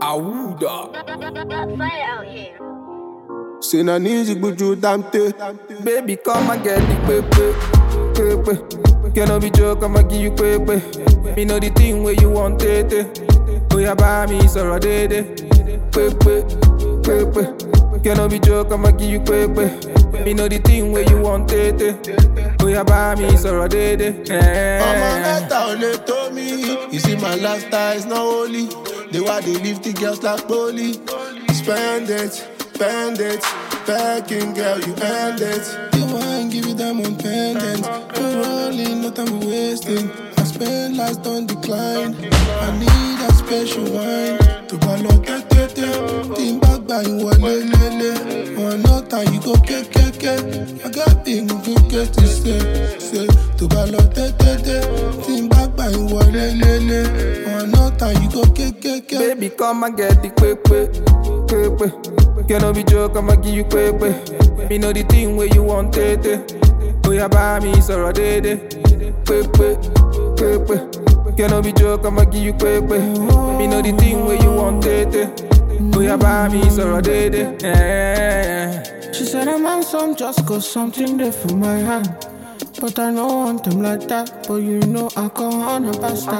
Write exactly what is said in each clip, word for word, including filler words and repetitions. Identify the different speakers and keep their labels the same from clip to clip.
Speaker 1: Awuda.
Speaker 2: C'est na musique buju damte.
Speaker 1: Baby, come and get the pepe, pepe. Cannot be joke, I'ma give you pepe. Me know the thing where you want it. Oh yeah, buy me so dede. Pepe, pepe. Cannot be joke, I'ma give you pepe. Me know the thing where you want it. Oh yeah, buy me so dede.
Speaker 2: Mama better only told me. You see my lifestyle is not holy. The way they leave the girls like bully. Spend it, spend it. Packing girl, you earned it. You wine, give you diamond pendant. You're rolling, no time wasting. I spend last on decline. I need a special wine. To ball te te te. Team back by you one le le le. One no time you go ke ke ke. I got things to get to say say. To ball te te te. Team back by you one le le le. One no time you go ke ke ke.
Speaker 1: Baby, come and get the pepe, pepe. Cannot be joke, I'ma give you pepe. Me know the thing where you want it. Oh yeah, buy me so dede. Pepe, pepe. Cannot be joke, I'ma give you pepe. Me know the thing where you want it. Oh yeah, buy me so dede. Yeah.
Speaker 3: She said I'm handsome just cause something there for my hand. But I don't want them like that. But you know I call on a bastard.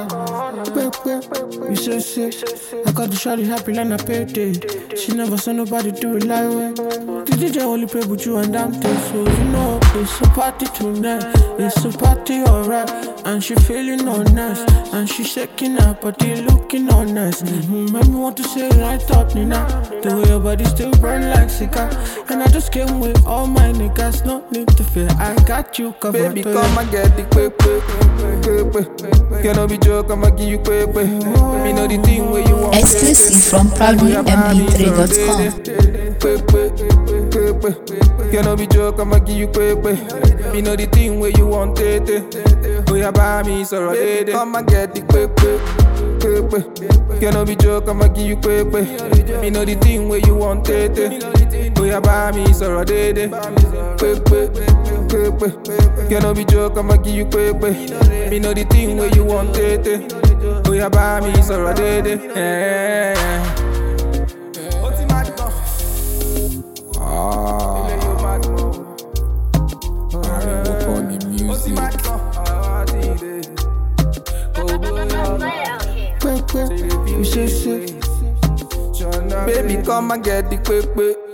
Speaker 3: You say sick. I got the shawty happy like I paid it. She never saw nobody do it like way. The D J only play with you and Dante. So you know it's a party tonight. It's a party alright. And she feeling all nice. And she shaking her body looking all nice. Mm-hmm. Make me want to say right up Nina. The way your body still burn like cigar. And I just came with all my niggas. No need to fear, I got you covered.
Speaker 1: Baby, come and get the pepe, pepe. Cannot be joke, I'ma give you pepe. Me know the thing where you want.
Speaker 4: Exclusive from proudly m p three dot com.
Speaker 1: Pepe, pepe. Cannot be joke, I'ma give you pepe. Me know the thing where you want it. Oh yeah, buy me so dede. Come and get the pepe, pepe. Cannot be joke, I'ma give you pepe. Me know the thing where you want it. Oh yeah, buy me so dede. Pepe, pepe. Cannot be joke, I'ma give you pepe. Me know the thing where you want it. Oh yeah, buy me so dede. Yeah.
Speaker 5: Ah, work on the music.
Speaker 3: You say sick.
Speaker 1: Baby, come and get the pepe.